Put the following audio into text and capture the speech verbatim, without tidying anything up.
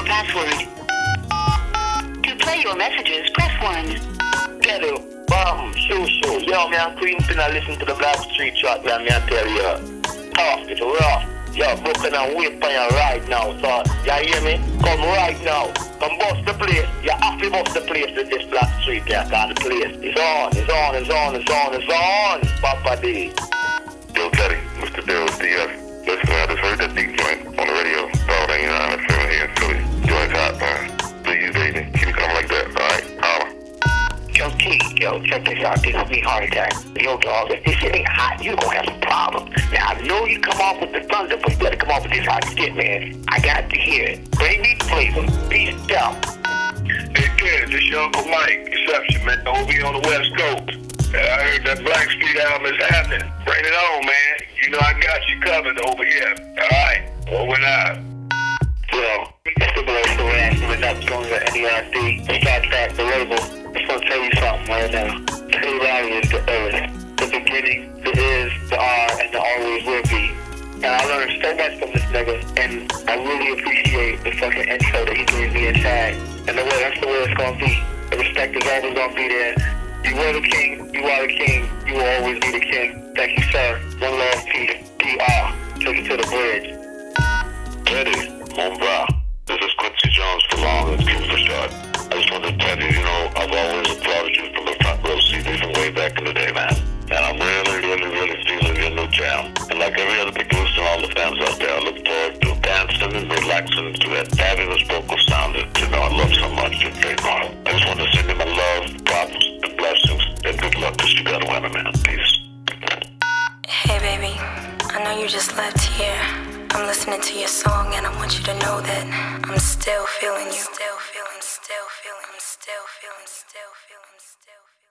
password. To play your messages, press one. Get it. Bam, shoo shoo. Yo, me and Queenpin I listen to the Black Street track, man. Me I tell you. Tough, it's rough. Yo, broken and wait for you right now. So, you hear me? Come right now. Come bust the place. You have to bust the place with this Black Street there. Cause the place is on, it's on, it's on, it's on, it's on. Papa D. Yo, Teddy, Mister Dale, D F. Listen, I just heard that deep joint on the radio. Dog ninety-nine F M here in Philly. Joint's hot, man. Please, baby, keep it coming like that, alright? Holla. Yo, T, yo, check this out. This is me heart attack. Yo, dog, if this shit ain't hot, you gonna have some problems. Now, I know you come off with the thunder, but you better come off with this hot shit, man. I got to hear it. Bring me flavor. Peace out. Hey, kid, this your Uncle Mike. Exception, man. Over here on the West Coast. And I heard that Black Street album is happening. Bring it on, man. You know I got you covered over here. All right? Over and out. Yo, it's the Blow Story Accident up going to N E R D. Star Trek, the label. I'm just gonna tell you something right now. Trey Larry is the earth. The beginning, the is, the are, and the always will be. And I learned so much from this nigga, and I really appreciate the fucking intro that he gave me inside. And the way, that's the way it's gonna be. The respect is always gonna be there. You were the king, you are the king, you will always be the king. Thank you, sir. One love, peace, P R. Take it to the bridge. Teddy, mon bras. This is Quincy Jones for Long and King for Short. I just wanted to tell you, you know, I've always applauded you from the front row seat, even way back in the day, man. And I'm really, really, really feeling your new jam. And like every other producer and all the fans out there, I look forward to dancing and relaxing to that fabulous vocal sound that, you know, I love so much, your trademark. I just want to send you my love, props, and blessings, and good luck, because you got a winner, man. Peace. Hey, baby. I know you just left here. I'm listening to your song, and I want you to know that I'm still feeling you. Still feeling, still feeling, still feeling, still feeling, still feeling.